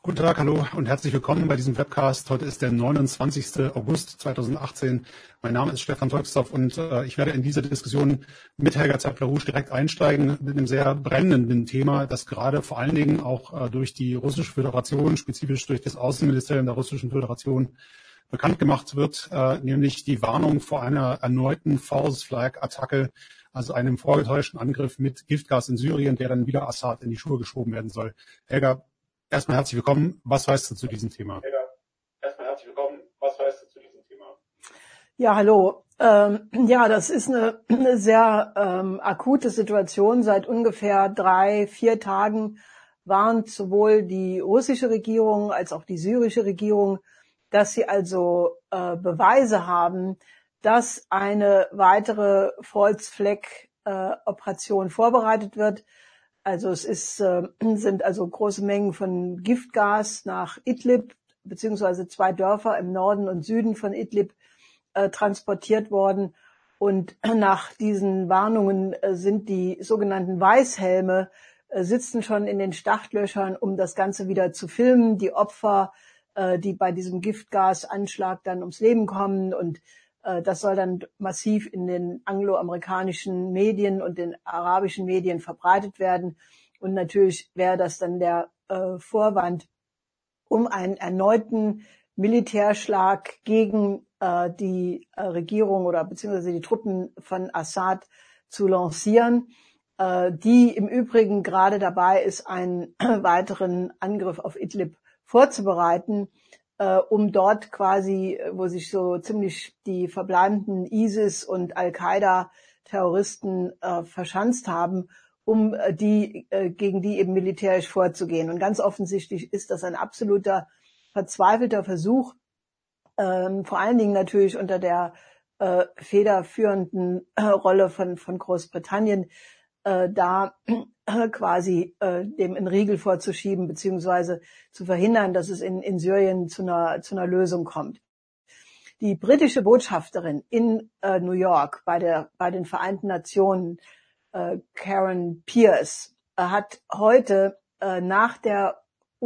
Guten Tag, hallo und herzlich willkommen bei diesem Webcast. Heute ist der 29. August 2018. Mein Name ist Stefan Volksdorf und ich werde in diese Diskussion mit Helga Zappler-Rouge direkt einsteigen mit einem sehr brennenden Thema, das gerade vor allen Dingen auch durch die Russische Föderation, spezifisch durch das Außenministerium der Russischen Föderation, bekannt gemacht wird, nämlich die Warnung vor einer erneuten False-Flag-Attacke, also einem vorgetäuschten Angriff mit Giftgas in Syrien, der dann wieder Assad in die Schuhe geschoben werden soll. Helga, erstmal herzlich willkommen. Was weißt du zu diesem Thema? Ja, hallo. Das ist eine sehr akute Situation. Seit ungefähr 3-4 Tagen warnt sowohl die russische Regierung als auch die syrische Regierung, dass sie also Beweise haben, dass eine weitere False Flag Operation vorbereitet wird. Also es sind also große Mengen von Giftgas nach Idlib beziehungsweise 2 Dörfer im Norden und Süden von Idlib transportiert worden. Und nach diesen Warnungen sind die sogenannten Weißhelme sitzen schon in den Startlöchern, um das Ganze wieder zu filmen. Die Opfer, die bei diesem Giftgasanschlag dann ums Leben kommen, und das soll dann massiv in den angloamerikanischen Medien und den arabischen Medien verbreitet werden. Und natürlich wäre das dann der Vorwand, um einen erneuten Militärschlag gegen die Regierung oder beziehungsweise die Truppen von Assad zu lancieren, die im Übrigen gerade dabei ist, einen weiteren Angriff auf Idlib vorzubereiten, um dort quasi, wo sich so ziemlich die verbleibenden ISIS und Al-Qaida-Terroristen verschanzt haben, um gegen die eben militärisch vorzugehen. Und ganz offensichtlich ist das ein absoluter verzweifelter Versuch, vor allen Dingen natürlich unter der federführenden Rolle von Großbritannien, da quasi dem einen Riegel vorzuschieben beziehungsweise zu verhindern, dass es in Syrien zu einer Lösung kommt. Die britische Botschafterin in New York bei den Vereinten Nationen, Karen Pierce, hat heute nach der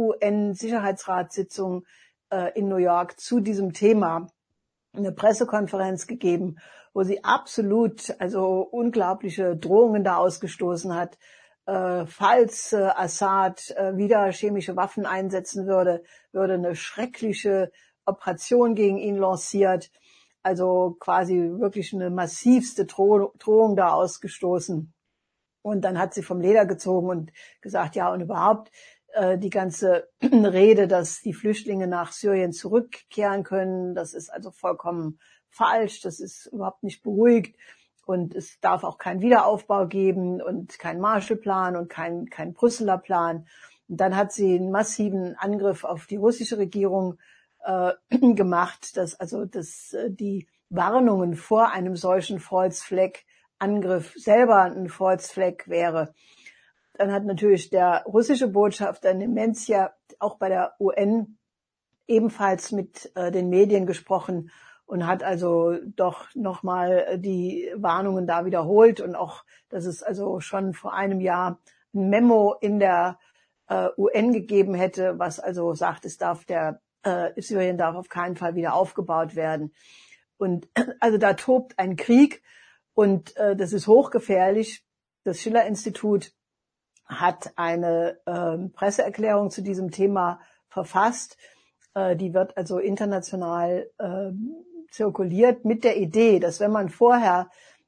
UN-Sicherheitsratssitzung in New York zu diesem Thema eine Pressekonferenz gegeben, wo sie absolut, also unglaubliche Drohungen da ausgestoßen hat, falls Assad wieder chemische Waffen einsetzen würde eine schreckliche Operation gegen ihn lanciert, also quasi wirklich eine massivste Drohung da ausgestoßen. Und dann hat sie vom Leder gezogen und gesagt, ja, und überhaupt die ganze Rede, dass die Flüchtlinge nach Syrien zurückkehren können, das ist also vollkommen falsch, das ist überhaupt nicht beruhigt, und es darf auch keinen Wiederaufbau geben und keinen Marshallplan und kein Brüsseler Plan. Und dann hat sie einen massiven Angriff auf die russische Regierung gemacht, dass die Warnungen vor einem solchen False Flag Angriff selber ein False Flag wäre. Dann hat natürlich der russische Botschafter Nemensia auch bei der UN ebenfalls mit den Medien gesprochen und hat also doch nochmal die Warnungen da wiederholt, und auch, dass es also schon vor einem Jahr ein Memo in der UN gegeben hätte, was also sagt, Syrien darf auf keinen Fall wieder aufgebaut werden. Und also da tobt ein Krieg, und das ist hochgefährlich. Das Schiller-Institut hat eine Presseerklärung zu diesem Thema verfasst. Die wird also international zirkuliert mit der Idee, dass wenn man vorher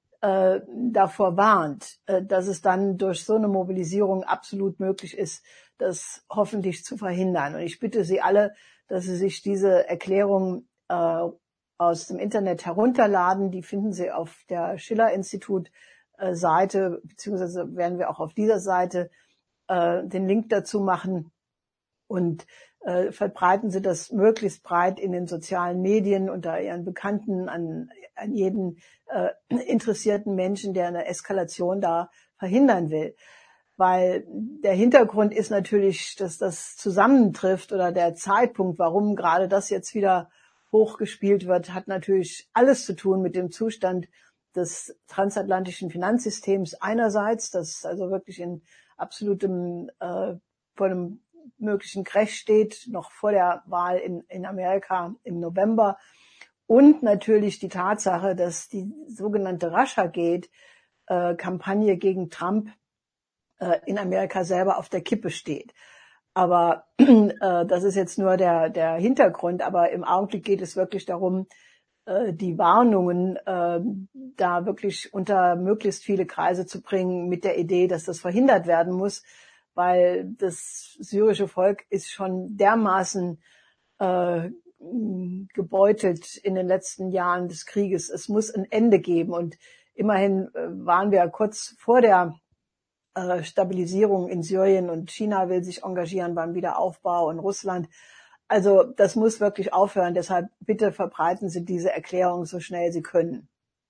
davor warnt, dass es dann durch so eine Mobilisierung absolut möglich ist, das hoffentlich zu verhindern. Und ich bitte Sie alle, dass Sie sich diese Erklärung aus dem Internet herunterladen. Die finden Sie auf der Schiller-Institut Seite, beziehungsweise werden wir auch auf dieser Seite den Link dazu machen, und verbreiten Sie das möglichst breit in den sozialen Medien unter Ihren Bekannten, an jeden interessierten Menschen, der eine Eskalation da verhindern will. Weil der Hintergrund ist natürlich, dass das zusammentrifft, oder der Zeitpunkt, warum gerade das jetzt wieder hochgespielt wird, hat natürlich alles zu tun mit dem Zustand des transatlantischen Finanzsystems einerseits, das also wirklich in absolutem, vor einem möglichen Crash steht, noch vor der Wahl in Amerika im November. Und natürlich die Tatsache, dass die sogenannte Russiagate-Kampagne gegen Trump in Amerika selber auf der Kippe steht. Aber das ist jetzt nur der Hintergrund. Aber im Augenblick geht es wirklich darum, die Warnungen da wirklich unter möglichst viele Kreise zu bringen mit der Idee, dass das verhindert werden muss, weil das syrische Volk ist schon dermaßen gebeutelt in den letzten Jahren des Krieges. Es muss ein Ende geben. Und immerhin waren wir kurz vor der Stabilisierung in Syrien und China will sich engagieren beim Wiederaufbau und Russland. Also das muss wirklich aufhören. Deshalb bitte verbreiten Sie diese Erklärung so schnell Sie können.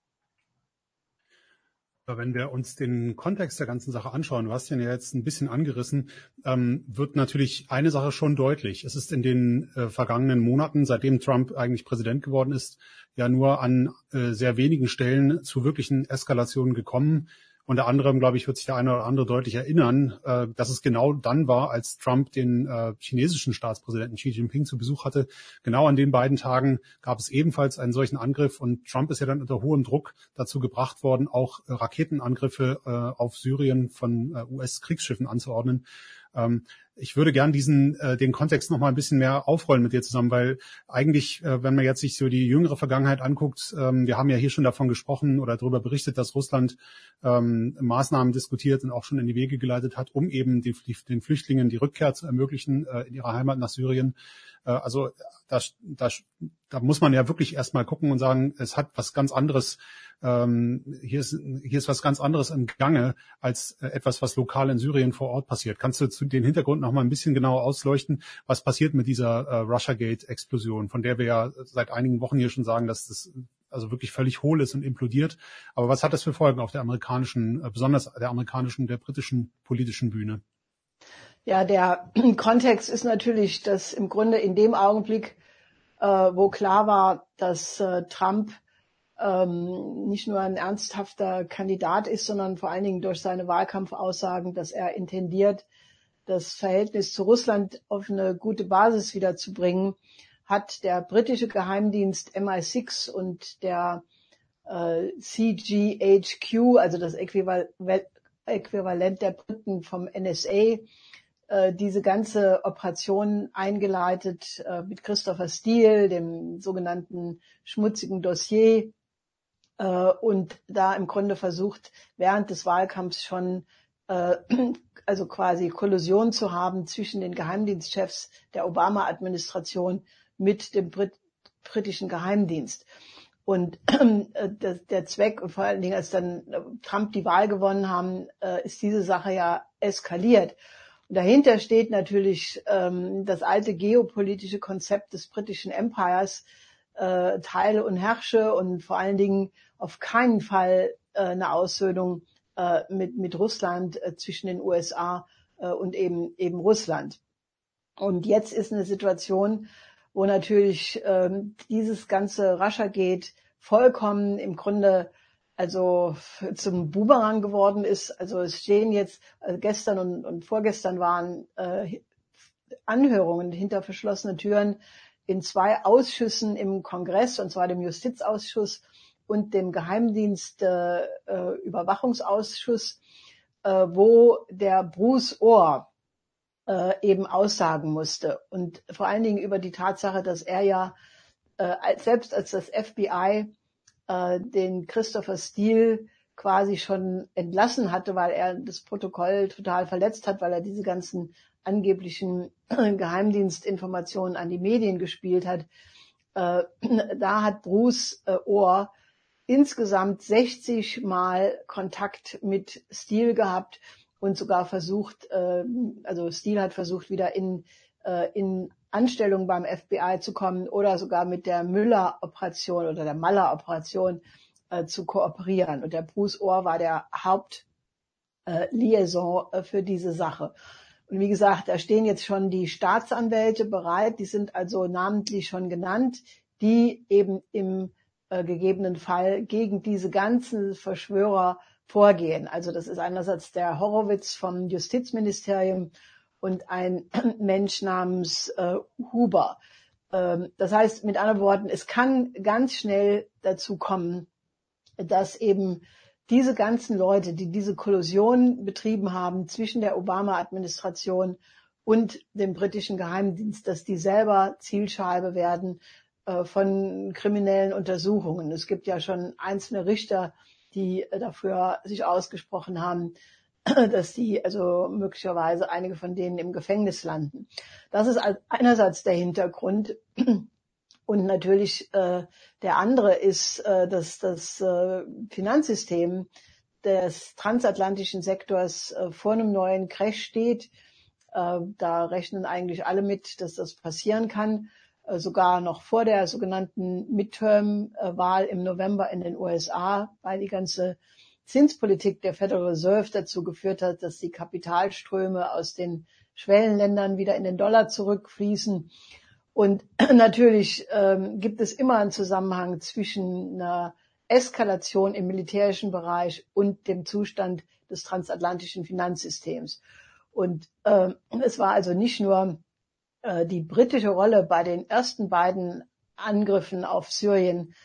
Wenn wir uns den Kontext der ganzen Sache anschauen, du hast den ja jetzt ein bisschen angerissen, wird natürlich eine Sache schon deutlich. Es ist in den vergangenen Monaten, seitdem Trump eigentlich Präsident geworden ist, ja nur an sehr wenigen Stellen zu wirklichen Eskalationen gekommen. Unter anderem, glaube ich, wird sich der eine oder andere deutlich erinnern, dass es genau dann war, als Trump den chinesischen Staatspräsidenten Xi Jinping zu Besuch hatte. Genau an den beiden Tagen gab es ebenfalls einen solchen Angriff und Trump ist ja dann unter hohem Druck dazu gebracht worden, auch Raketenangriffe auf Syrien von US-Kriegsschiffen anzuordnen. Ich würde gern den Kontext noch mal ein bisschen mehr aufrollen mit dir zusammen, weil eigentlich, wenn man jetzt sich so die jüngere Vergangenheit anguckt, wir haben ja hier schon davon gesprochen oder darüber berichtet, dass Russland Maßnahmen diskutiert und auch schon in die Wege geleitet hat, um eben den Flüchtlingen die Rückkehr zu ermöglichen in ihrer Heimat nach Syrien. Also da muss man ja wirklich erstmal gucken und sagen, es hat was ganz anderes, hier ist was ganz anderes im Gange als etwas, was lokal in Syrien vor Ort passiert. Kannst du zu den Hintergrund noch mal ein bisschen genauer ausleuchten, was passiert mit dieser Russiagate-Explosion, von der wir ja seit einigen Wochen hier schon sagen, dass das also wirklich völlig hohl ist und implodiert. Aber was hat das für Folgen auf der amerikanischen, besonders der amerikanischen, der britischen politischen Bühne? Ja, der Kontext ist natürlich, dass im Grunde in dem Augenblick, wo klar war, dass Trump nicht nur ein ernsthafter Kandidat ist, sondern vor allen Dingen durch seine Wahlkampfaussagen, dass er intendiert, das Verhältnis zu Russland auf eine gute Basis wiederzubringen, hat der britische Geheimdienst MI6 und der CGHQ, also das Äquivalent der Briten vom NSA, diese ganze Operation eingeleitet mit Christopher Steele, dem sogenannten schmutzigen Dossier, und da im Grunde versucht, während des Wahlkampfs schon also quasi Kollusion zu haben zwischen den Geheimdienstchefs der Obama-Administration mit dem britischen Geheimdienst. Und der Zweck, und vor allen Dingen, als dann Trump die Wahl gewonnen haben, ist diese Sache ja eskaliert. Und dahinter steht natürlich das alte geopolitische Konzept des britischen Empires, teile und herrsche und vor allen Dingen auf keinen Fall eine Aussöhnung mit Russland zwischen den USA und eben Russland. Und jetzt ist eine Situation, wo natürlich dieses ganze Russiagate vollkommen im Grunde also zum Boomerang geworden ist. Also es stehen jetzt, gestern und vorgestern waren Anhörungen hinter verschlossenen Türen in 2 Ausschüssen im Kongress, und zwar dem Justizausschuss und dem Geheimdienst-Überwachungsausschuss, wo der Bruce Ohr eben aussagen musste. Und vor allen Dingen über die Tatsache, dass er ja selbst als das FBI den Christopher Steele quasi schon entlassen hatte, weil er das Protokoll total verletzt hat, weil er diese ganzen angeblichen Geheimdienstinformationen an die Medien gespielt hat. Da hat Bruce Ohr insgesamt 60 Mal Kontakt mit Steele gehabt und sogar versucht, also Steele hat versucht, wieder in Anstellung beim FBI zu kommen oder sogar mit der Müller-Operation oder der Mueller-Operation zu kooperieren. Und der Bruce Ohr war der Hauptliaison für diese Sache. Und wie gesagt, da stehen jetzt schon die Staatsanwälte bereit, die sind also namentlich schon genannt, die eben im gegebenen Fall gegen diese ganzen Verschwörer vorgehen. Also das ist einerseits der Horowitz vom Justizministerium und ein Mensch namens Huber. Das heißt, mit anderen Worten, es kann ganz schnell dazu kommen, dass eben diese ganzen Leute, die diese Kollusion betrieben haben zwischen der Obama-Administration und dem britischen Geheimdienst, dass die selber Zielscheibe werden von kriminellen Untersuchungen. Es gibt ja schon einzelne Richter, die dafür sich ausgesprochen haben, dass die also möglicherweise einige von denen im Gefängnis landen. Das ist einerseits der Hintergrund. Und natürlich der andere ist, dass das Finanzsystem des transatlantischen Sektors vor einem neuen Crash steht. Da rechnen eigentlich alle mit, dass das passieren kann, sogar noch vor der sogenannten Midterm-Wahl im November in den USA, weil die ganze Zinspolitik der Federal Reserve dazu geführt hat, dass die Kapitalströme aus den Schwellenländern wieder in den Dollar zurückfließen. Und natürlich gibt es immer einen Zusammenhang zwischen einer Eskalation im militärischen Bereich und dem Zustand des transatlantischen Finanzsystems. Und es war also nicht nur die britische Rolle bei den ersten beiden Angriffen auf Syrien,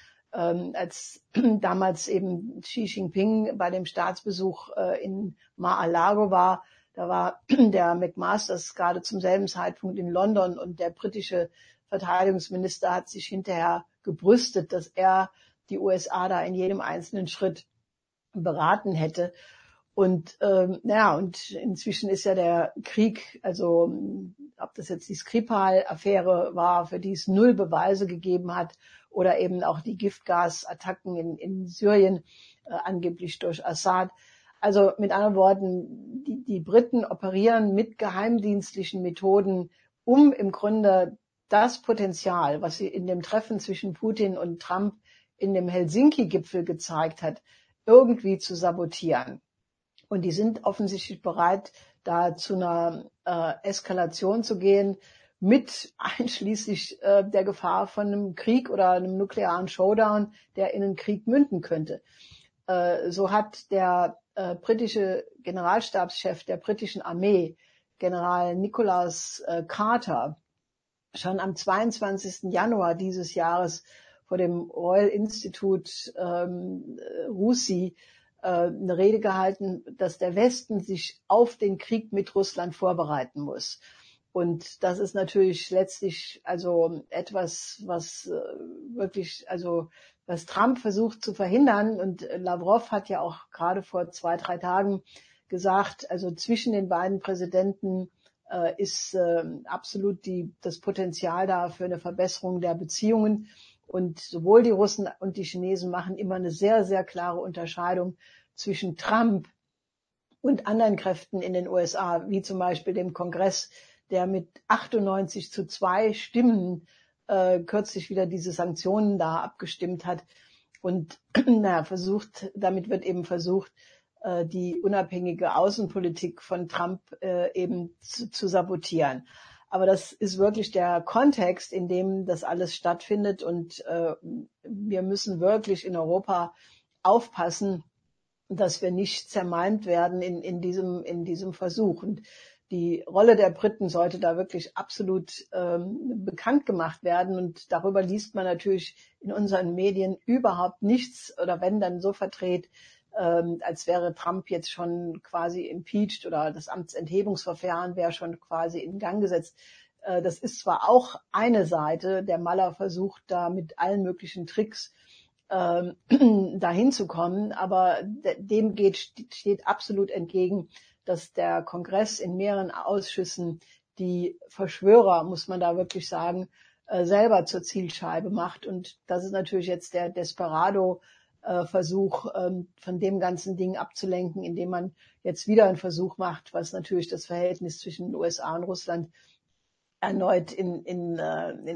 als damals eben Xi Jinping bei dem Staatsbesuch in Mar-a-Lago war. Da war der McMasters gerade zum selben Zeitpunkt in London und der britische Verteidigungsminister hat sich hinterher gebrüstet, dass er die USA da in jedem einzelnen Schritt beraten hätte. Und und inzwischen ist ja der Krieg, also ob das jetzt die Skripal-Affäre war, für die es null Beweise gegeben hat, oder eben auch die Giftgasattacken in Syrien, angeblich durch Assad. Also mit anderen Worten, die Briten operieren mit geheimdienstlichen Methoden, um im Grunde das Potenzial, was sie in dem Treffen zwischen Putin und Trump in dem Helsinki-Gipfel gezeigt hat, irgendwie zu sabotieren. Und die sind offensichtlich bereit, da zu einer Eskalation zu gehen, mit einschließlich der Gefahr von einem Krieg oder einem nuklearen Showdown, der in einen Krieg münden könnte. So hat der britische Generalstabschef der britischen Armee, General Nicholas Carter, schon am 22. Januar dieses Jahres vor dem Royal Institute RUSI eine Rede gehalten, dass der Westen sich auf den Krieg mit Russland vorbereiten muss. Und das ist natürlich letztlich also etwas, was wirklich, also was Trump versucht zu verhindern. Und Lavrov hat ja auch gerade vor 2-3 Tagen gesagt, also zwischen den beiden Präsidenten ist absolut das Potenzial da für eine Verbesserung der Beziehungen. Und sowohl die Russen und die Chinesen machen immer eine sehr, sehr klare Unterscheidung zwischen Trump und anderen Kräften in den USA, wie zum Beispiel dem Kongress, der mit 98:2 Stimmen kürzlich wieder diese Sanktionen da abgestimmt hat. Und damit wird eben versucht, die unabhängige Außenpolitik von Trump eben zu sabotieren. Aber das ist wirklich der Kontext, in dem das alles stattfindet. Und wir müssen wirklich in Europa aufpassen, dass wir nicht zermalmt werden in diesem Versuch. Und die Rolle der Briten sollte da wirklich absolut bekannt gemacht werden. Und darüber liest man natürlich in unseren Medien überhaupt nichts oder wenn dann so verdreht, als wäre Trump jetzt schon quasi impeached oder das Amtsenthebungsverfahren wäre schon quasi in Gang gesetzt. Das ist zwar auch eine Seite, der Mueller versucht da mit allen möglichen Tricks dahin zu kommen, aber dem steht absolut entgegen, dass der Kongress in mehreren Ausschüssen die Verschwörer, muss man da wirklich sagen, selber zur Zielscheibe macht. Und das ist natürlich jetzt der Desperado-Versuch, von dem ganzen Ding abzulenken, indem man jetzt wieder einen Versuch macht, was natürlich das Verhältnis zwischen den USA und Russland erneut in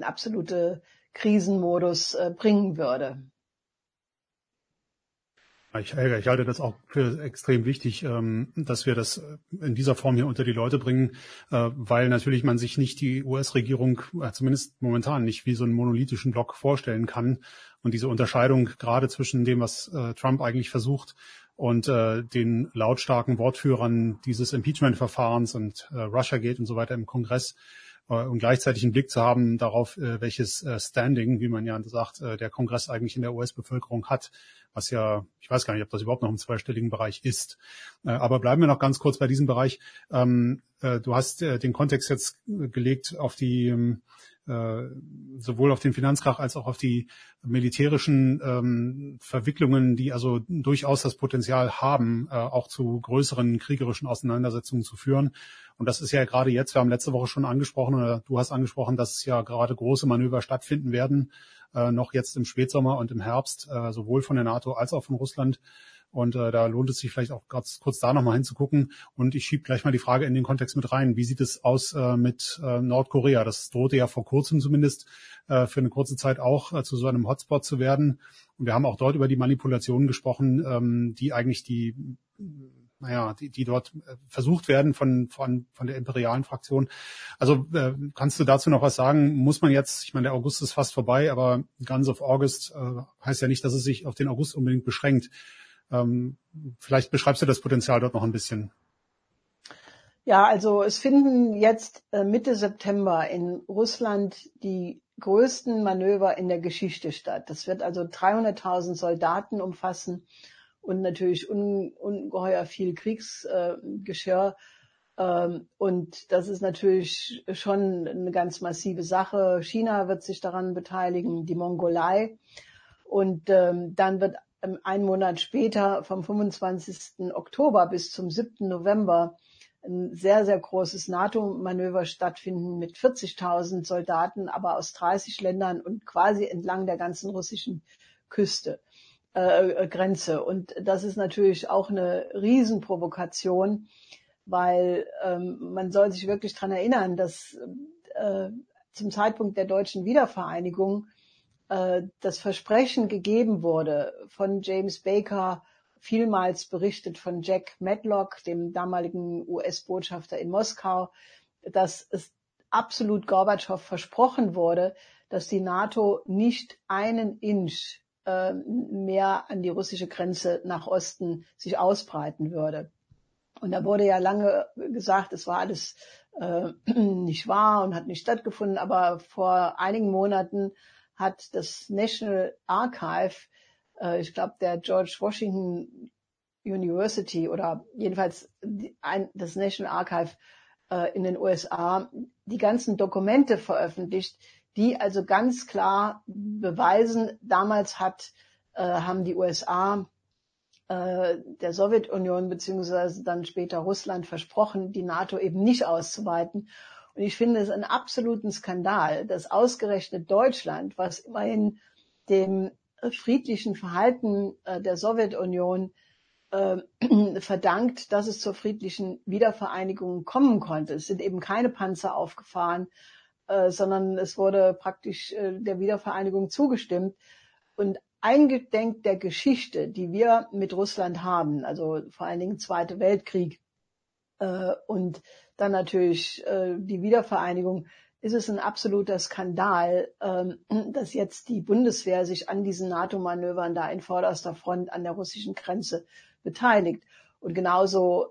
absolute Krisenmodus bringen würde. Ich halte das auch für extrem wichtig, dass wir das in dieser Form hier unter die Leute bringen, weil natürlich man sich nicht die US-Regierung, zumindest momentan nicht, wie so einen monolithischen Block vorstellen kann. Und diese Unterscheidung gerade zwischen dem, was Trump eigentlich versucht, und den lautstarken Wortführern dieses Impeachment-Verfahrens und Russiagate und so weiter im Kongress, und gleichzeitig einen Blick zu haben darauf, welches Standing, wie man ja sagt, der Kongress eigentlich in der US-Bevölkerung hat, was ja, ich weiß gar nicht, ob das überhaupt noch im zweistelligen Bereich ist. Aber bleiben wir noch ganz kurz bei diesem Bereich. Du hast den Kontext jetzt gelegt auf die sowohl auf den Finanzkrach als auch auf die militärischen Verwicklungen, die also durchaus das Potenzial haben, auch zu größeren kriegerischen Auseinandersetzungen zu führen. Und das ist ja gerade jetzt, wir haben letzte Woche schon angesprochen, oder du hast angesprochen, dass ja gerade große Manöver stattfinden werden, noch jetzt im Spätsommer und im Herbst, sowohl von der NATO als auch von Russland. Und da lohnt es sich vielleicht auch ganz kurz da nochmal hinzugucken. Und ich schiebe gleich mal die Frage in den Kontext mit rein. Wie sieht es aus mit Nordkorea? Das drohte ja vor kurzem zumindest für eine kurze Zeit auch zu so einem Hotspot zu werden. Und wir haben auch dort über die Manipulationen gesprochen, die eigentlich die dort versucht werden von der imperialen Fraktion. Also kannst du dazu noch was sagen? Muss man jetzt, ich meine, der August ist fast vorbei, aber Guns of August heißt ja nicht, dass es sich auf den August unbedingt beschränkt. Vielleicht beschreibst du das Potenzial dort noch ein bisschen. Ja, also es finden jetzt Mitte September in Russland die größten Manöver in der Geschichte statt. Das wird also 300.000 Soldaten umfassen und natürlich ungeheuer viel Kriegsgeschirr. Und das ist natürlich schon eine ganz massive Sache. China wird sich daran beteiligen, die Mongolei. Und dann wird einen Monat später, vom 25. Oktober bis zum 7. November, ein sehr, sehr großes NATO-Manöver stattfinden mit 40.000 Soldaten, aber aus 30 Ländern und quasi entlang der ganzen russischen Grenze. Und das ist natürlich auch eine Riesenprovokation, weil man soll sich wirklich daran erinnern, dass zum Zeitpunkt der deutschen Wiedervereinigung das Versprechen gegeben wurde von James Baker, vielmals berichtet von Jack Matlock, dem damaligen US-Botschafter in Moskau, dass es absolut Gorbatschow versprochen wurde, dass die NATO nicht einen Inch mehr an die russische Grenze nach Osten sich ausbreiten würde. Und da wurde ja lange gesagt, es war alles nicht wahr und hat nicht stattgefunden, aber vor einigen Monaten hat das National Archive, ich glaube der George Washington University oder jedenfalls das National Archive in den USA, die ganzen Dokumente veröffentlicht, die also ganz klar beweisen, damals haben die USA der Sowjetunion beziehungsweise dann später Russland versprochen, die NATO eben nicht auszuweiten. Und ich finde es einen absoluten Skandal, dass ausgerechnet Deutschland, was immerhin dem friedlichen Verhalten der Sowjetunion verdankt, dass es zur friedlichen Wiedervereinigung kommen konnte. Es sind eben keine Panzer aufgefahren, sondern es wurde praktisch der Wiedervereinigung zugestimmt. Und eingedenk der Geschichte, die wir mit Russland haben, also vor allen Dingen Zweiter Weltkrieg und dann natürlich die Wiedervereinigung, ist es ein absoluter Skandal, dass jetzt die Bundeswehr sich an diesen NATO-Manövern da in vorderster Front an der russischen Grenze beteiligt. Und genauso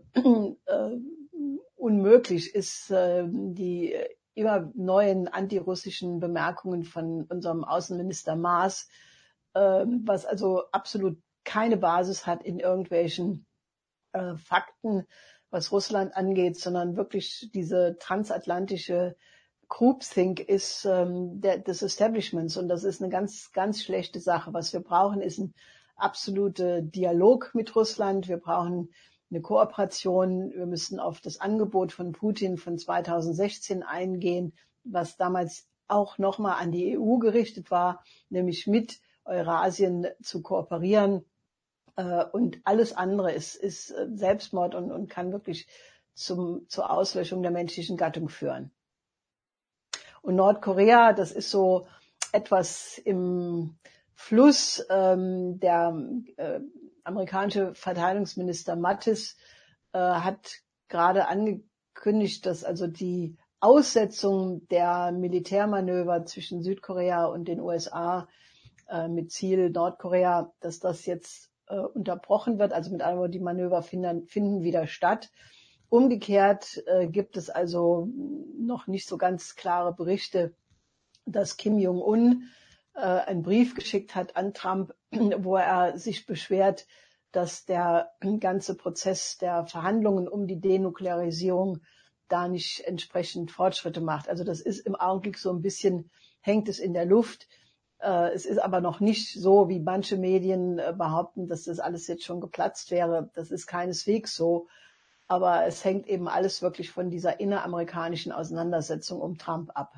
unmöglich ist die immer neuen antirussischen Bemerkungen von unserem Außenminister Maas, was also absolut keine Basis hat in irgendwelchen Fakten, was Russland angeht, sondern wirklich diese transatlantische Groupthink ist des Establishments. Und das ist eine ganz, ganz schlechte Sache. Was wir brauchen, ist ein absoluter Dialog mit Russland. Wir brauchen eine Kooperation. Wir müssen auf das Angebot von Putin von 2016 eingehen, was damals auch nochmal an die EU gerichtet war, nämlich mit Eurasien zu kooperieren. Und alles andere ist Selbstmord und kann wirklich zur Auslöschung der menschlichen Gattung führen. Und Nordkorea, das ist so etwas im Fluss. Der amerikanische Verteidigungsminister Mattis hat gerade angekündigt, dass also die Aussetzung der Militärmanöver zwischen Südkorea und den USA mit Ziel Nordkorea, dass das jetzt unterbrochen wird. Also mit anderen Worten, die Manöver finden wieder statt. Umgekehrt gibt es also noch nicht so ganz klare Berichte, dass Kim Jong-un einen Brief geschickt hat an Trump, wo er sich beschwert, dass der ganze Prozess der Verhandlungen um die Denuklearisierung da nicht entsprechend Fortschritte macht. Also das ist im Augenblick so ein bisschen, hängt es in der Luft. Es ist aber noch nicht so, wie manche Medien behaupten, dass das alles jetzt schon geplatzt wäre. Das ist keineswegs so. Aber es hängt eben alles wirklich von dieser inneramerikanischen Auseinandersetzung um Trump ab.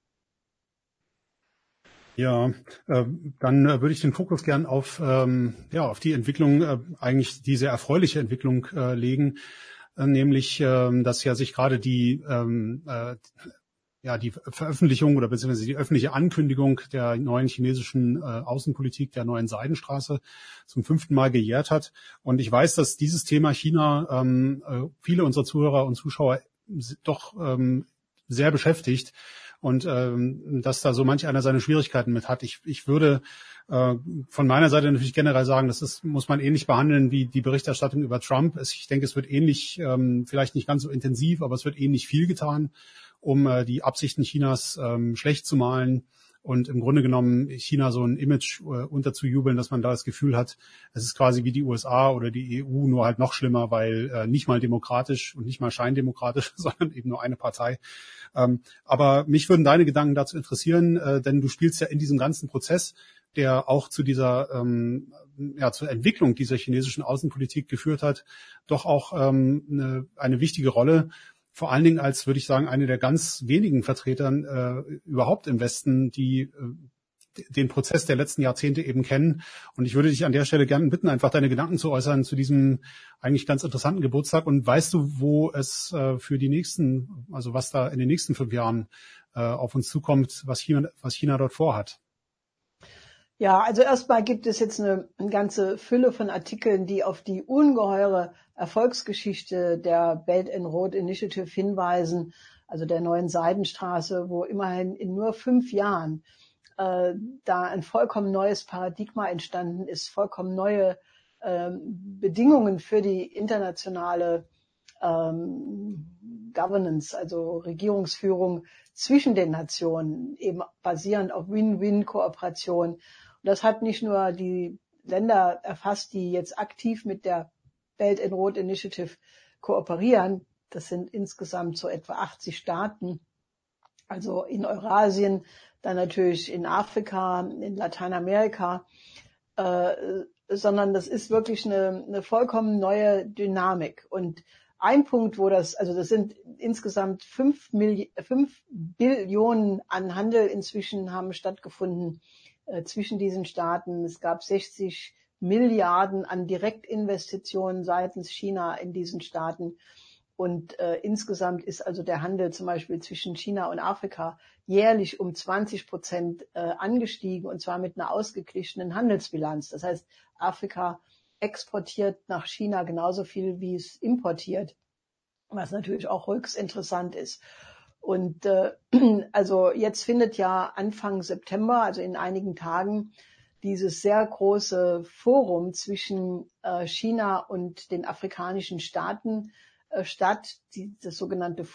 Ja, dann würde ich den Fokus gern auf die Entwicklung, eigentlich die sehr erfreuliche Entwicklung legen, nämlich, dass ja sich gerade die Veröffentlichung oder beziehungsweise die öffentliche Ankündigung der neuen chinesischen Außenpolitik, der neuen Seidenstraße zum 5. Mal gejährt hat. Und ich weiß, dass dieses Thema China viele unserer Zuhörer und Zuschauer doch sehr beschäftigt und dass da so manch einer seine Schwierigkeiten mit hat. Ich würde von meiner Seite natürlich generell sagen, muss man ähnlich behandeln wie die Berichterstattung über Trump. Ich denke, es wird ähnlich, vielleicht nicht ganz so intensiv, aber es wird ähnlich viel getan, um die Absichten Chinas schlecht zu malen und im Grunde genommen China so ein Image unterzujubeln, dass man da das Gefühl hat, es ist quasi wie die USA oder die EU, nur halt noch schlimmer, weil nicht mal demokratisch und nicht mal scheindemokratisch, sondern eben nur eine Partei. Aber mich würden deine Gedanken dazu interessieren, denn du spielst ja in diesem ganzen Prozess, der auch zu dieser zur Entwicklung dieser chinesischen Außenpolitik geführt hat, doch auch eine wichtige Rolle. Vor allen Dingen als, würde ich sagen, eine der ganz wenigen Vertretern überhaupt im Westen, die den Prozess der letzten Jahrzehnte eben kennen. Und ich würde dich an der Stelle gerne bitten, einfach deine Gedanken zu äußern zu diesem eigentlich ganz interessanten Geburtstag. Und weißt du, wo es für die nächsten, also was da in den nächsten 5 Jahren auf uns zukommt, was China dort vorhat? Ja, also erstmal gibt es jetzt eine ganze Fülle von Artikeln, die auf die ungeheure Erfolgsgeschichte der Belt and Road Initiative hinweisen, also der neuen Seidenstraße, wo immerhin in nur 5 Jahren da ein vollkommen neues Paradigma entstanden ist, vollkommen neue Bedingungen für die internationale Governance, also Regierungsführung zwischen den Nationen, eben basierend auf Win-Win-Kooperation. Und das hat nicht nur die Länder erfasst, die jetzt aktiv mit der Belt and Road Initiative kooperieren. Das sind insgesamt so etwa 80 Staaten, also in Eurasien, dann natürlich in Afrika, in Lateinamerika, sondern das ist wirklich eine vollkommen neue Dynamik. Und ein Punkt, das sind insgesamt 5 Billionen an Handel inzwischen haben stattgefunden zwischen diesen Staaten. Es gab 60 Milliarden an Direktinvestitionen seitens China in diesen Staaten. Und insgesamt ist also der Handel zum Beispiel zwischen China und Afrika jährlich um 20% angestiegen, und zwar mit einer ausgeglichenen Handelsbilanz. Das heißt, Afrika exportiert nach China genauso viel, wie es importiert, was natürlich auch höchst interessant ist. Und also jetzt findet ja Anfang September, also in einigen Tagen, dieses sehr große Forum zwischen China und den afrikanischen Staaten statt, das sogenannte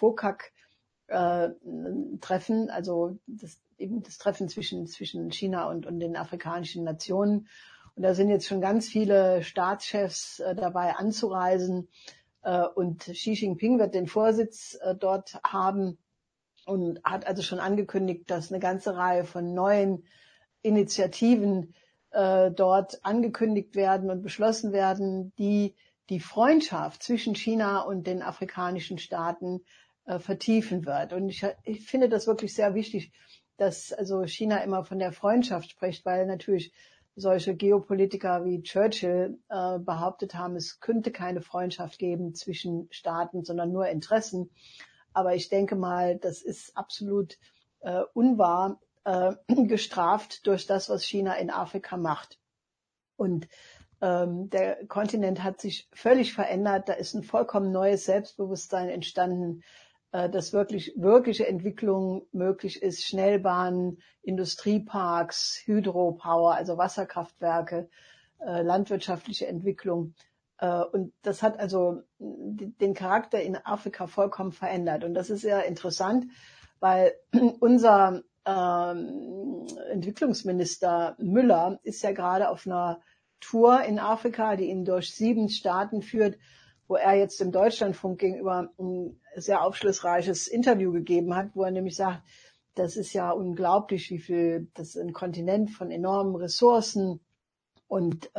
FOCAC-Treffen, also das Treffen zwischen China und den afrikanischen Nationen. Und da sind jetzt schon ganz viele Staatschefs dabei anzureisen. Und Xi Jinping wird den Vorsitz dort haben und hat also schon angekündigt, dass eine ganze Reihe von neuen Initiativen dort angekündigt werden und beschlossen werden, die Freundschaft zwischen China und den afrikanischen Staaten vertiefen wird. Und ich finde das wirklich sehr wichtig, dass also China immer von der Freundschaft spricht, weil natürlich solche Geopolitiker wie Churchill behauptet haben, es könnte keine Freundschaft geben zwischen Staaten, sondern nur Interessen. Aber ich denke mal, das ist absolut unwahr. gestraft durch das, was China in Afrika macht. Und der Kontinent hat sich völlig verändert. Da ist ein vollkommen neues Selbstbewusstsein entstanden, dass wirkliche Entwicklung möglich ist. Schnellbahnen, Industrieparks, Hydropower, also Wasserkraftwerke, landwirtschaftliche Entwicklung. Und das hat also den Charakter in Afrika vollkommen verändert. Und das ist sehr interessant, weil unser Entwicklungsminister Müller ist ja gerade auf einer Tour in Afrika, die ihn durch 7 Staaten führt, wo er jetzt im Deutschlandfunk gegenüber ein sehr aufschlussreiches Interview gegeben hat, wo er nämlich sagt, das ist ja unglaublich, wie viel, das ist ein Kontinent von enormen Ressourcen und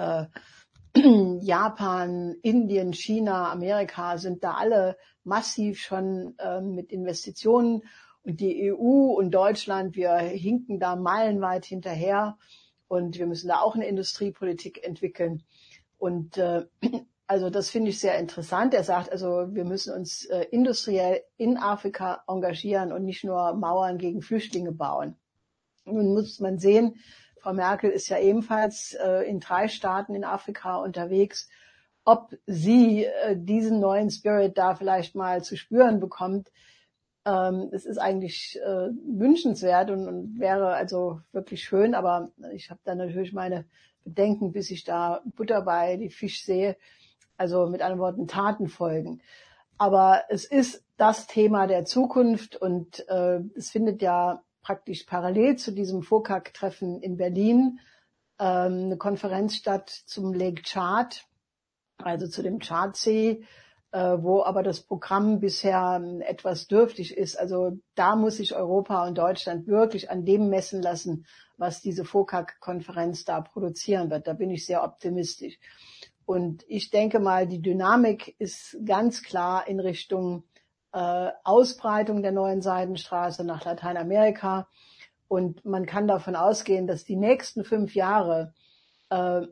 Japan, Indien, China, Amerika sind da alle massiv schon mit Investitionen und die EU und Deutschland, wir hinken da meilenweit hinterher und wir müssen da auch eine Industriepolitik entwickeln. Und also das finde ich sehr interessant. Er sagt also, wir müssen uns industriell in Afrika engagieren und nicht nur Mauern gegen Flüchtlinge bauen. Nun muss man sehen, Frau Merkel ist ja ebenfalls in 3 Staaten in Afrika unterwegs, ob sie diesen neuen Spirit da vielleicht mal zu spüren bekommt. Es ist eigentlich wünschenswert und wäre also wirklich schön, aber ich habe da natürlich meine Bedenken, bis ich da Butter bei die Fisch sehe. Also mit anderen Worten Taten folgen. Aber es ist das Thema der Zukunft und es findet ja praktisch parallel zu diesem FOCAC-Treffen in Berlin eine Konferenz statt zum Lake Chad, also zu dem Tschadsee, wo aber das Programm bisher etwas dürftig ist. Also da muss sich Europa und Deutschland wirklich an dem messen lassen, was diese FOCAC-Konferenz da produzieren wird. Da bin ich sehr optimistisch. Und ich denke mal, die Dynamik ist ganz klar in Richtung Ausbreitung der neuen Seidenstraße nach Lateinamerika. Und man kann davon ausgehen, dass die nächsten 5 Jahre eine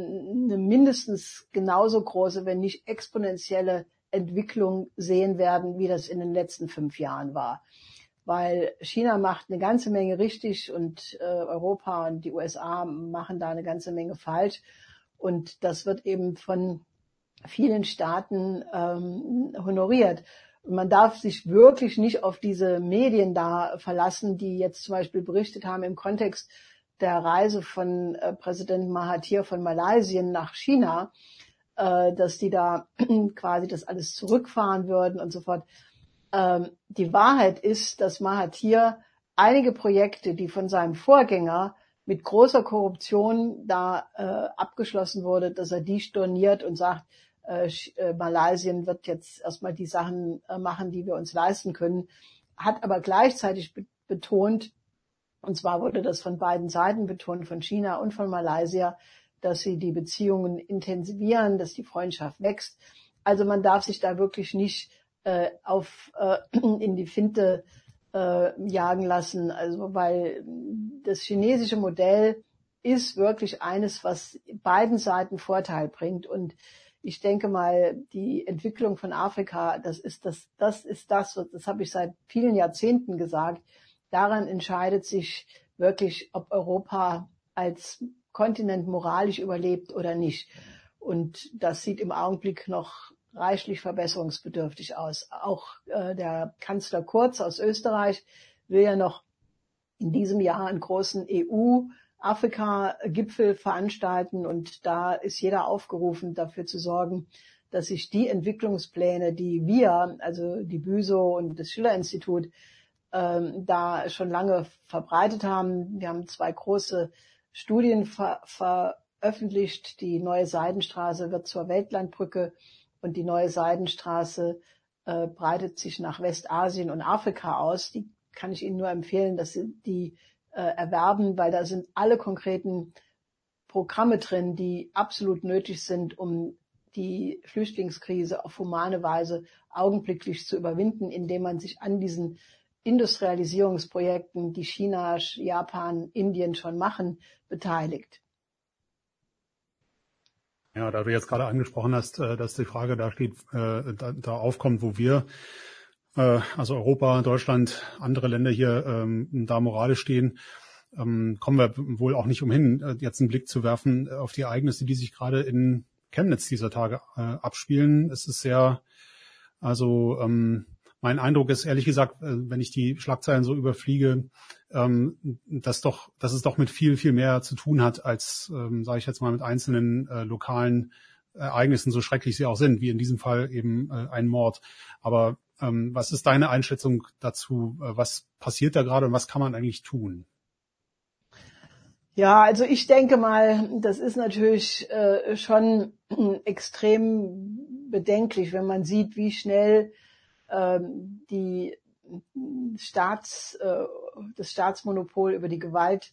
mindestens genauso große, wenn nicht exponentielle Entwicklung sehen werden, wie das in den letzten 5 Jahren war. Weil China macht eine ganze Menge richtig und Europa und die USA machen da eine ganze Menge falsch. Und das wird eben von vielen Staaten honoriert. Und man darf sich wirklich nicht auf diese Medien da verlassen, die jetzt zum Beispiel berichtet haben im Kontext der Reise von Präsident Mahathir von Malaysia nach China, dass die da quasi das alles zurückfahren würden und so fort. Die Wahrheit ist, dass Mahathir einige Projekte, die von seinem Vorgänger mit großer Korruption da abgeschlossen wurde, dass er die storniert und sagt, Malaysia wird jetzt erstmal die Sachen machen, die wir uns leisten können, hat aber gleichzeitig betont, und zwar wurde das von beiden Seiten betont, von China und von Malaysia, dass sie die Beziehungen intensivieren, dass die Freundschaft wächst. Also man darf sich da wirklich nicht in die Finte jagen lassen, also weil das chinesische Modell ist wirklich eines, was beiden Seiten Vorteil bringt. Und ich denke mal, die Entwicklung von Afrika, das habe ich seit vielen Jahrzehnten gesagt. Daran entscheidet sich wirklich, ob Europa als Kontinent moralisch überlebt oder nicht. Und das sieht im Augenblick noch reichlich verbesserungsbedürftig aus. Auch der Kanzler Kurz aus Österreich will ja noch in diesem Jahr einen großen EU-Afrika-Gipfel veranstalten. Und da ist jeder aufgerufen, dafür zu sorgen, dass sich die Entwicklungspläne, die wir, also die BÜSO und das Schiller-Institut, da schon lange verbreitet haben. Wir haben 2 große Studien veröffentlicht. Die neue Seidenstraße wird zur Weltlandbrücke und die neue Seidenstraße breitet sich nach Westasien und Afrika aus. Die kann ich Ihnen nur empfehlen, dass Sie die erwerben, weil da sind alle konkreten Programme drin, die absolut nötig sind, um die Flüchtlingskrise auf humane Weise augenblicklich zu überwinden, indem man sich an diesen Industrialisierungsprojekten, die China, Japan, Indien schon machen, beteiligt. Ja, da du jetzt gerade angesprochen hast, dass die Frage da steht, da aufkommt, wo wir also Europa, Deutschland, andere Länder hier da moralisch stehen, kommen wir wohl auch nicht umhin, jetzt einen Blick zu werfen auf die Ereignisse, die sich gerade in Chemnitz dieser Tage abspielen. Es ist sehr, also mein Eindruck ist ehrlich gesagt, wenn ich die Schlagzeilen so überfliege, dass es doch mit viel, viel mehr zu tun hat, als, sage ich jetzt mal, mit einzelnen lokalen Ereignissen, so schrecklich sie auch sind, wie in diesem Fall eben ein Mord. Aber was ist deine Einschätzung dazu? Was passiert da gerade und was kann man eigentlich tun? Ja, also ich denke mal, das ist natürlich schon extrem bedenklich, wenn man sieht, wie schnell die das Staatsmonopol über die Gewalt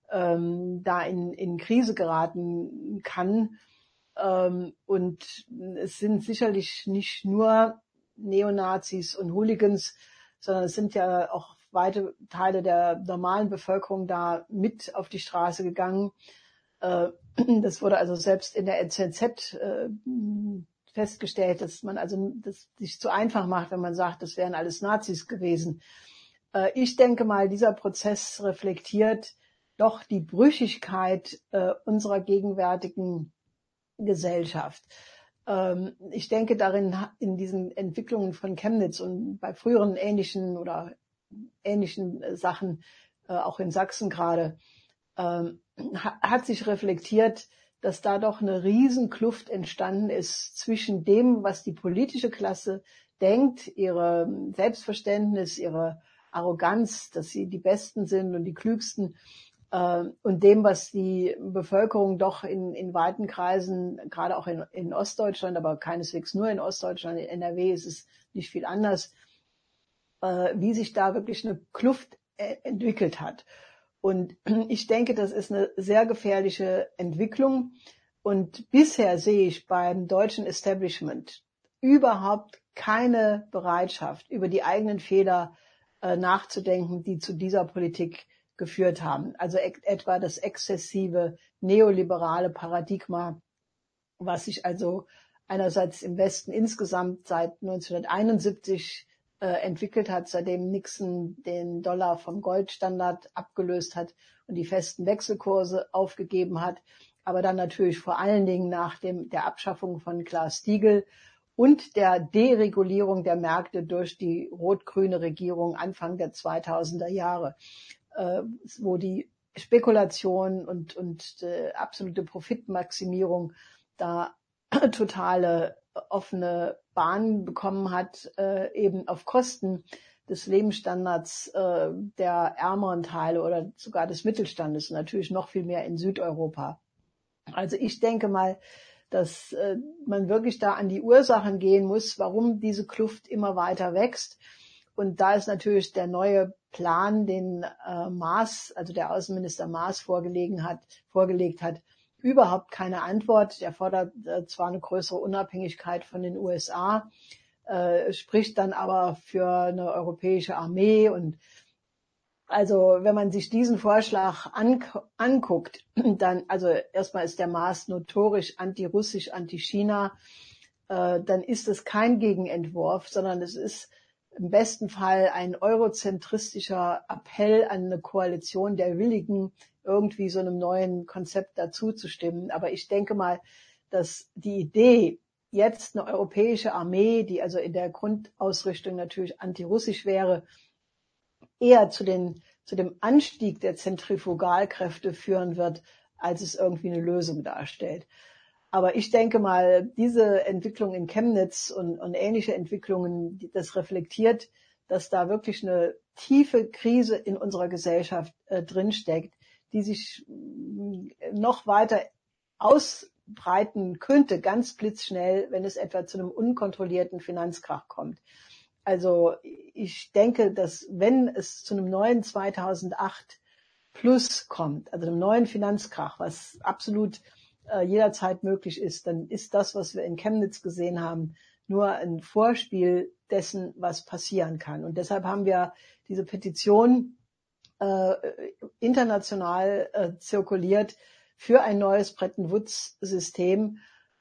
da in Krise geraten kann. Und es sind sicherlich nicht nur Neonazis und Hooligans, sondern es sind ja auch weite Teile der normalen Bevölkerung da mit auf die Straße gegangen. Das wurde also selbst in der NZZ festgestellt, dass man also das sich zu einfach macht, wenn man sagt, das wären alles Nazis gewesen. Ich denke mal, dieser Prozess reflektiert doch die Brüchigkeit unserer gegenwärtigen Gesellschaft. Ich denke darin, in diesen Entwicklungen von Chemnitz und bei früheren ähnlichen Sachen, auch in Sachsen gerade, hat sich reflektiert, dass da doch eine Riesenkluft entstanden ist zwischen dem, was die politische Klasse denkt, ihre Selbstverständnis, ihre Arroganz, dass sie die Besten sind und die Klügsten, und dem, was die Bevölkerung doch in weiten Kreisen, gerade auch in Ostdeutschland, aber keineswegs nur in Ostdeutschland, in NRW ist es nicht viel anders, wie sich da wirklich eine Kluft entwickelt hat. Und ich denke, das ist eine sehr gefährliche Entwicklung. Und bisher sehe ich beim deutschen Establishment überhaupt keine Bereitschaft, über die eigenen Fehler nachzudenken, die zu dieser Politik geführt haben. Also etwa das exzessive neoliberale Paradigma, was sich also einerseits im Westen insgesamt seit 1971 entwickelt hat, seitdem Nixon den Dollar vom Goldstandard abgelöst hat und die festen Wechselkurse aufgegeben hat, aber dann natürlich vor allen Dingen nach der Abschaffung von Glass-Steagall und der Deregulierung der Märkte durch die rot-grüne Regierung Anfang der 2000er Jahre, wo die Spekulation und absolute Profitmaximierung da totale offene Bahn bekommen hat, eben auf Kosten des Lebensstandards der ärmeren Teile oder sogar des Mittelstandes, natürlich noch viel mehr in Südeuropa. Also ich denke mal, dass man wirklich da an die Ursachen gehen muss, warum diese Kluft immer weiter wächst. Und da ist natürlich der neue Plan, den Maas, also der Außenminister Maas vorgelegt hat, überhaupt keine Antwort. Der fordert zwar eine größere Unabhängigkeit von den USA, spricht dann aber für eine europäische Armee. Und also wenn man sich diesen Vorschlag anguckt, dann, also erstmal ist der Maas notorisch anti-russisch, anti-China, dann ist es kein Gegenentwurf, sondern es ist im besten Fall ein eurozentristischer Appell an eine Koalition der Willigen, irgendwie so einem neuen Konzept dazuzustimmen. Aber ich denke mal, dass die Idee, jetzt eine europäische Armee, die also in der Grundausrichtung natürlich antirussisch wäre, eher zu dem Anstieg der Zentrifugalkräfte führen wird, als es irgendwie eine Lösung darstellt. Aber ich denke mal, diese Entwicklung in Chemnitz und ähnliche Entwicklungen, das reflektiert, dass da wirklich eine tiefe Krise in unserer Gesellschaft drinsteckt, die sich noch weiter ausbreiten könnte, ganz blitzschnell, wenn es etwa zu einem unkontrollierten Finanzkrach kommt. Also ich denke, dass wenn es zu einem neuen 2008 Plus kommt, also einem neuen Finanzkrach, was absolut jederzeit möglich ist, dann ist das, was wir in Chemnitz gesehen haben, nur ein Vorspiel dessen, was passieren kann. Und deshalb haben wir diese Petition international zirkuliert für ein neues Bretton-Woods-System,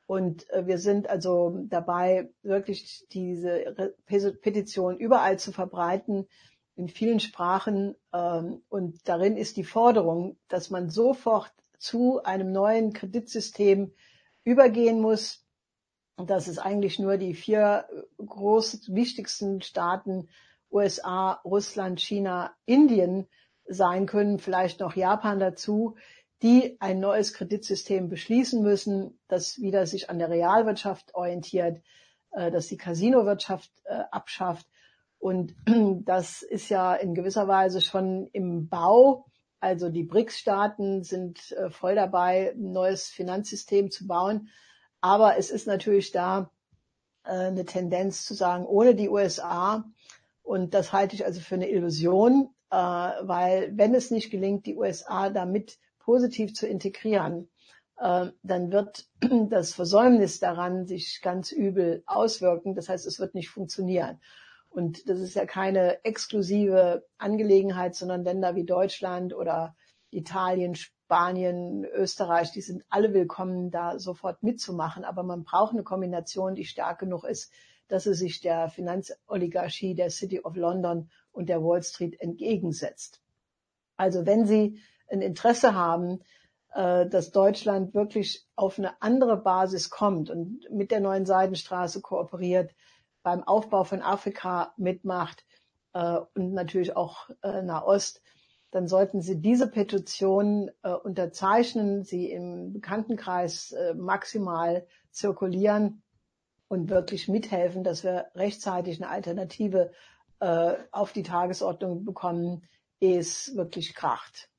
Und wir sind also dabei, wirklich diese Petition überall zu verbreiten, in vielen Sprachen. Und darin ist die Forderung, dass man sofort zu einem neuen Kreditsystem übergehen muss, dass es eigentlich nur die 4 wichtigsten Staaten USA, Russland, China, Indien sein können, vielleicht noch Japan dazu, die ein neues Kreditsystem beschließen müssen, das wieder sich an der Realwirtschaft orientiert, das die Casinowirtschaft abschafft. Und das ist ja in gewisser Weise schon im Bau. Also die BRICS-Staaten sind voll dabei, ein neues Finanzsystem zu bauen. Aber es ist natürlich da eine Tendenz zu sagen, ohne die USA. Und das halte ich also für eine Illusion, weil wenn es nicht gelingt, die USA damit positiv zu integrieren, dann wird das Versäumnis daran sich ganz übel auswirken. Das heißt, es wird nicht funktionieren. Und das ist ja keine exklusive Angelegenheit, sondern Länder wie Deutschland oder Italien, Spanien, Österreich, die sind alle willkommen, da sofort mitzumachen. Aber man braucht eine Kombination, die stark genug ist, dass sie sich der Finanzoligarchie der City of London und der Wall Street entgegensetzt. Also wenn Sie ein Interesse haben, dass Deutschland wirklich auf eine andere Basis kommt und mit der neuen Seidenstraße kooperiert, beim Aufbau von Afrika mitmacht und natürlich auch Nahost, dann sollten Sie diese Petition unterzeichnen, sie im Bekanntenkreis maximal zirkulieren und wirklich mithelfen, dass wir rechtzeitig eine Alternative auf die Tagesordnung bekommen, ehe es wirklich kracht.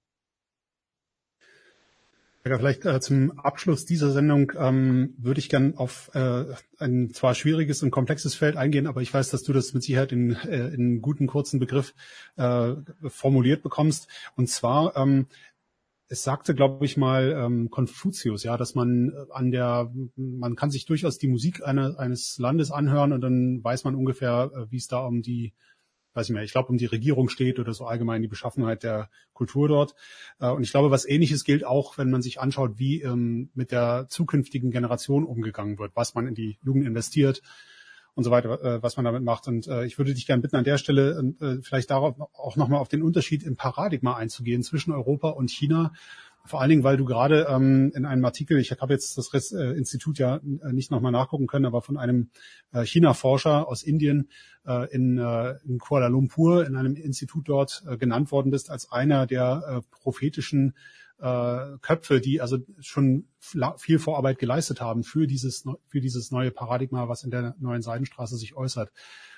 Vielleicht zum Abschluss dieser Sendung würde ich gern auf ein zwar schwieriges und komplexes Feld eingehen, aber ich weiß, dass du das mit Sicherheit in einen guten, kurzen Begriff formuliert bekommst. Und zwar, es sagte, glaube ich mal, Konfuzius, ja, dass man kann sich durchaus die Musik eines Landes anhören und dann weiß man ungefähr, wie es da um die Regierung steht oder so allgemein die Beschaffenheit der Kultur dort. Und ich glaube, was Ähnliches gilt auch, wenn man sich anschaut, wie mit der zukünftigen Generation umgegangen wird, was man in die Jugend investiert und so weiter, was man damit macht. Und ich würde dich gerne bitten, an der Stelle vielleicht darauf auch nochmal auf den Unterschied im Paradigma einzugehen zwischen Europa und China. Vor allen Dingen, weil du gerade in einem Artikel, ich habe jetzt das Institut ja nicht nochmal nachgucken können, aber von einem China-Forscher aus Indien in Kuala Lumpur, in einem Institut dort genannt worden bist, als einer der prophetischen Köpfe, die also schon viel Vorarbeit geleistet haben für dieses neue Paradigma, was in der neuen Seidenstraße sich äußert.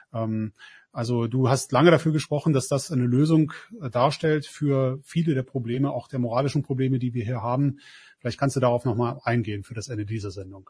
Also du hast lange dafür gesprochen, dass das eine Lösung darstellt für viele der Probleme, auch der moralischen Probleme, die wir hier haben. Vielleicht kannst du darauf nochmal eingehen für das Ende dieser Sendung.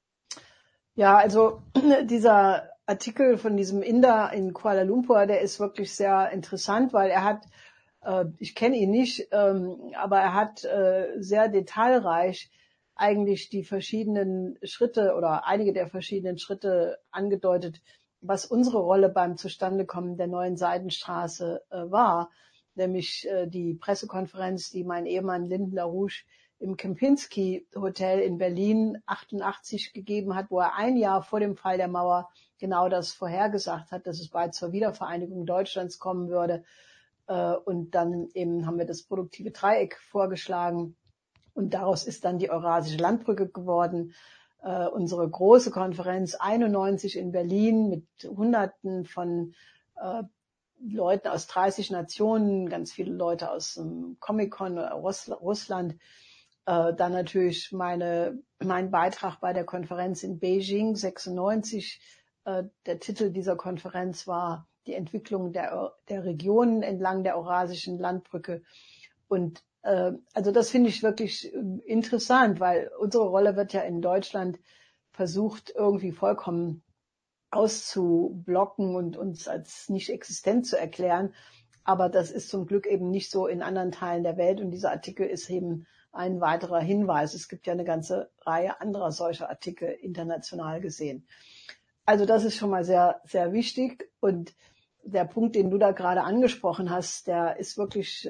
Ja, also dieser Artikel von diesem Inder in Kuala Lumpur, der ist wirklich sehr interessant, weil er hat, ich kenne ihn nicht, aber er hat sehr detailreich eigentlich die verschiedenen Schritte oder einige der verschiedenen Schritte angedeutet, was unsere Rolle beim Zustandekommen der neuen Seidenstraße war, nämlich die Pressekonferenz, die mein Ehemann Lyndon LaRouche im Kempinski Hotel in Berlin 88 gegeben hat, wo er ein Jahr vor dem Fall der Mauer genau das vorhergesagt hat, dass es bald zur Wiedervereinigung Deutschlands kommen würde. Und dann eben haben wir das produktive Dreieck vorgeschlagen und daraus ist dann die Eurasische Landbrücke geworden. Unsere große Konferenz 91 in Berlin mit Hunderten von Leuten aus 30 Nationen, ganz viele Leute aus dem Comic-Con Russland. Dann natürlich mein Beitrag bei der Konferenz in Beijing 96. Der Titel dieser Konferenz war die Entwicklung der Regionen entlang der Eurasischen Landbrücke. Und also das finde ich wirklich interessant, weil unsere Rolle wird ja in Deutschland versucht, irgendwie vollkommen auszublocken und uns als nicht existent zu erklären. Aber das ist zum Glück eben nicht so in anderen Teilen der Welt. Und dieser Artikel ist eben ein weiterer Hinweis. Es gibt ja eine ganze Reihe anderer solcher Artikel international gesehen. Also das ist schon mal sehr, sehr wichtig. Und der Punkt, den du da gerade angesprochen hast, der ist wirklich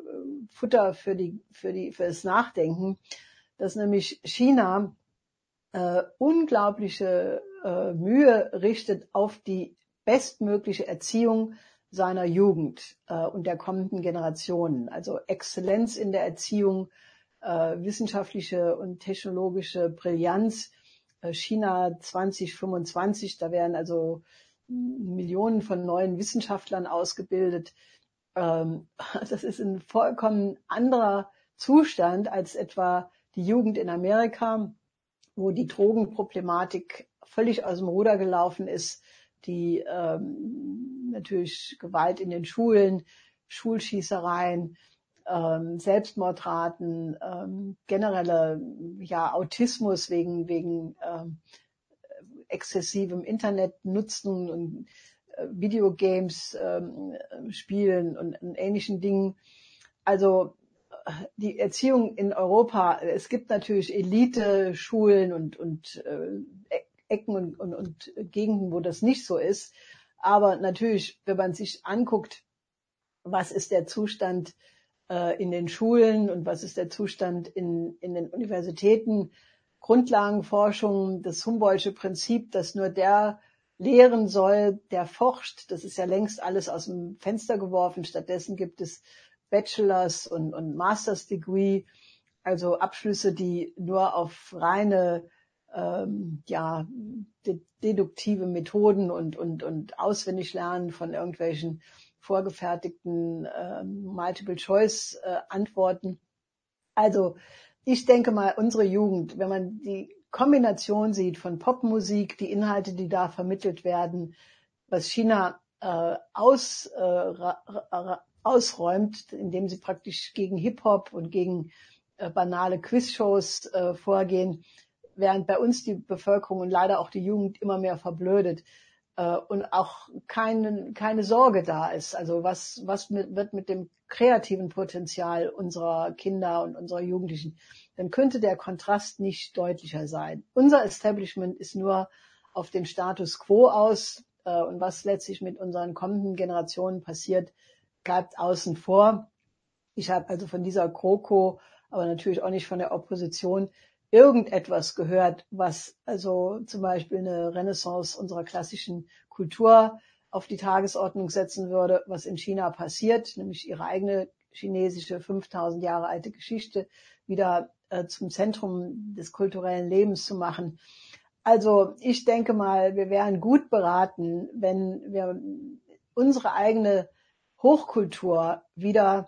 Futter für das Nachdenken, dass nämlich China unglaubliche Mühe richtet auf die bestmögliche Erziehung seiner Jugend und der kommenden Generationen. Also Exzellenz in der Erziehung, wissenschaftliche und technologische Brillanz. China 2025, da werden also Millionen von neuen Wissenschaftlern ausgebildet. Das ist ein vollkommen anderer Zustand als etwa die Jugend in Amerika, wo die Drogenproblematik völlig aus dem Ruder gelaufen ist, die natürlich Gewalt in den Schulen, Schulschießereien, Selbstmordraten, generelle Autismus wegen exzessivem Internetnutzen und Videogames spielen und ähnlichen Dingen. Also die Erziehung in Europa, es gibt natürlich Elite-Schulen und Ecken und Gegenden, wo das nicht so ist. Aber natürlich, wenn man sich anguckt, was ist der Zustand in den Schulen und was ist der Zustand in den Universitäten, Grundlagenforschung, das Humboldtsche Prinzip, dass nur der lehren soll, der forscht, das ist ja längst alles aus dem Fenster geworfen. Stattdessen gibt es Bachelors und Masters Degree, also Abschlüsse, die nur auf reine deduktive Methoden und auswendig lernen von irgendwelchen vorgefertigten Multiple-Choice-Antworten. Also ich denke mal, unsere Jugend, wenn man die Kombination sieht von Popmusik, die Inhalte, die da vermittelt werden, was China ausräumt, indem sie praktisch gegen Hip-Hop und gegen banale Quizshows vorgehen, während bei uns die Bevölkerung und leider auch die Jugend immer mehr verblödet und auch keine Sorge da ist. Also was wird mit dem kreativen Potenzial unserer Kinder und unserer Jugendlichen, dann könnte der Kontrast nicht deutlicher sein. Unser Establishment ist nur auf den Status quo aus und was letztlich mit unseren kommenden Generationen passiert, bleibt außen vor. Ich habe also von dieser GroKo, aber natürlich auch nicht von der Opposition, irgendetwas gehört, was also zum Beispiel eine Renaissance unserer klassischen Kultur auf die Tagesordnung setzen würde, was in China passiert, nämlich ihre eigene chinesische 5000 Jahre alte Geschichte wieder zum Zentrum des kulturellen Lebens zu machen. Also ich denke mal, wir wären gut beraten, wenn wir unsere eigene Hochkultur wieder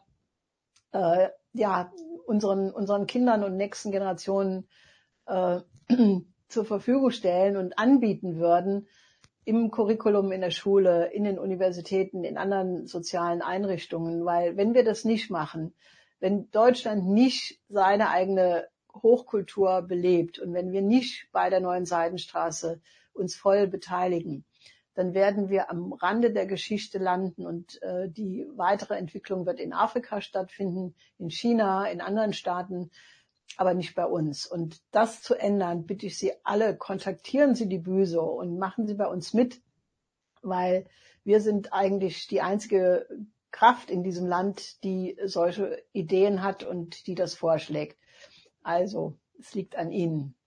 unseren Kindern und nächsten Generationen zur Verfügung stellen und anbieten würden im Curriculum in der Schule, in den Universitäten, in anderen sozialen Einrichtungen. Weil wenn wir das nicht machen, wenn Deutschland nicht seine eigene Hochkultur belebt und wenn wir nicht bei der Neuen Seidenstraße uns voll beteiligen, dann werden wir am Rande der Geschichte landen und die weitere Entwicklung wird in Afrika stattfinden, in China, in anderen Staaten, aber nicht bei uns. Und das zu ändern, bitte ich Sie alle, kontaktieren Sie die BÜSO und machen Sie bei uns mit, weil wir sind eigentlich die einzige Kraft in diesem Land, die solche Ideen hat und die das vorschlägt. Also, es liegt an Ihnen.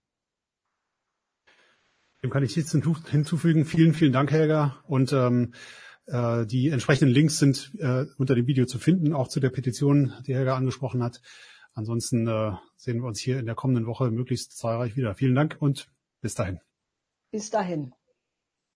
Dem kann ich nichts hinzufügen. Vielen, vielen Dank, Helga. Und die entsprechenden Links sind unter dem Video zu finden, auch zu der Petition, die Helga angesprochen hat. Ansonsten sehen wir uns hier in der kommenden Woche möglichst zahlreich wieder. Vielen Dank und bis dahin. Bis dahin.